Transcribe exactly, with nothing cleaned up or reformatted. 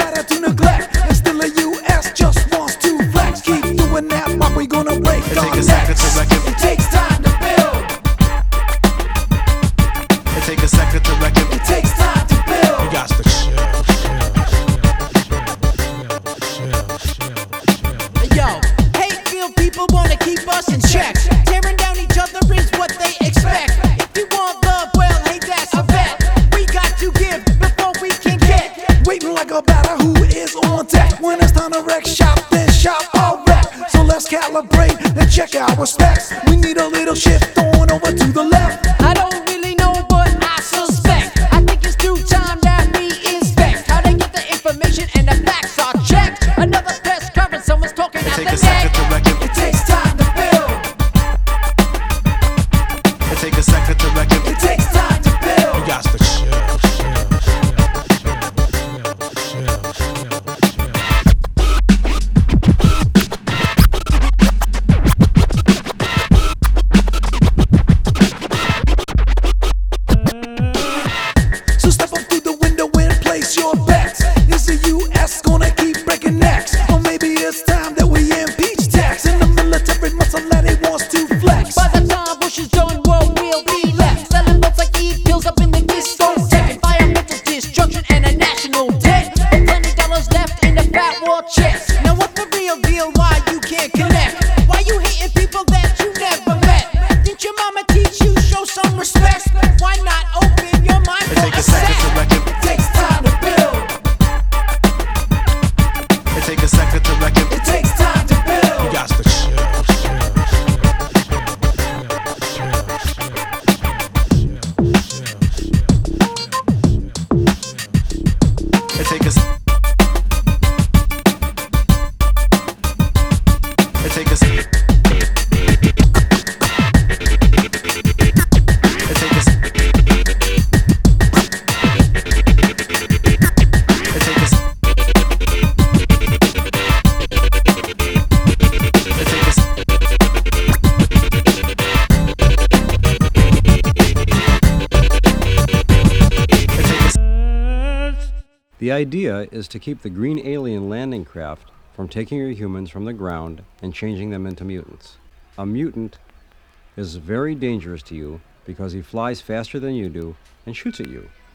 decided to neglect, and still the U S just wants to flex. Keep doing that, but we gonna break It our take a second to necks. reckon. It takes time to build. It take a second to reckon. It takes time to build. You got to chill, Yo, hate-filled people wanna keep us in check. Tearing down each other is what they expect. If you want love, well, hey, that's a bet. We got to give before we can get. Waiting like a batter who is on deck. When it's time to wreck shop, then shop all wreck. So let's calibrate and check our specs. We need a little shift on over to the left. I don't really know, but I suspect. I think it's due time that we inspect how they get the information and the facts are checked. Another press conference, someone's talking It out take the a second neck. to reckon. It takes time to build. It take a second to reckon. It takes time to build. You got to chill, So step up through the window and place your bets. Is the U S gonna keep breaking necks? Or maybe it's time that we impeach tax. And the military muscle that it wants to flex. By the time Bush is done, world will be left selling votes like E pills up in the discotheque. Environmental destruction and a national debt. But plenty dollars left in the fat war chest. Now what's the real deal? Why you can't connect? Why you hating people that you never met? Didn't your mama teach you show some respect? Why not open your mind It for take a a second to sec? reckon. It takes time to build. It take a second to reckon. It takes time to build. You got to chill, It take a s- It take a s- It take a s- It take a s- It take a s- It take a s- The idea is to keep the green alien landing craft from taking your humans from the ground and changing them into mutants. A mutant is very dangerous to you because he flies faster than you do and shoots at you.